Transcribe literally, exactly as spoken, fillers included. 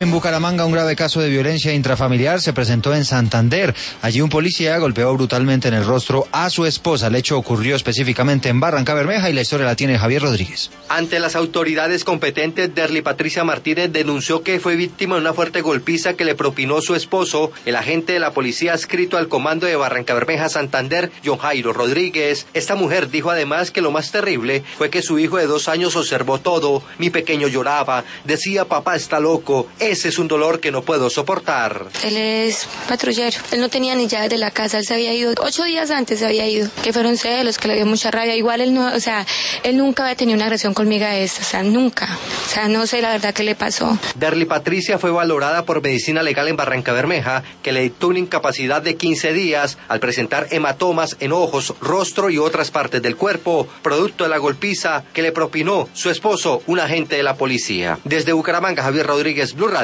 En Bucaramanga, un grave caso de violencia intrafamiliar se presentó en Santander. Allí un policía golpeó brutalmente en el rostro a su esposa. El hecho ocurrió específicamente en Barrancabermeja y la historia la tiene Javier Rodríguez. Ante las autoridades competentes, Derly Patricia Martínez denunció que fue víctima de una fuerte golpiza que le propinó su esposo, el agente de la policía adscrito al comando de Barrancabermeja Santander, John Jairo Rodríguez. Esta mujer dijo además que lo más terrible fue que su hijo de dos años observó todo. Mi pequeño lloraba, decía papá está loco. Ese es un dolor que no puedo soportar. Él es patrullero. Él no tenía ni llaves de la casa. Él se había ido ocho días antes, se había ido. Que fueron celos, que le dio mucha rabia. Igual él no, o sea, él nunca había tenido una agresión conmigo a esto. O sea, nunca. O sea, no sé la verdad qué le pasó. Derly Patricia fue valorada por medicina legal en Barrancabermeja, que le dictó una incapacidad de quince días al presentar hematomas en ojos, rostro y otras partes del cuerpo, producto de la golpiza que le propinó su esposo, un agente de la policía. Desde Bucaramanga, Javier Rodríguez, Blue Radio.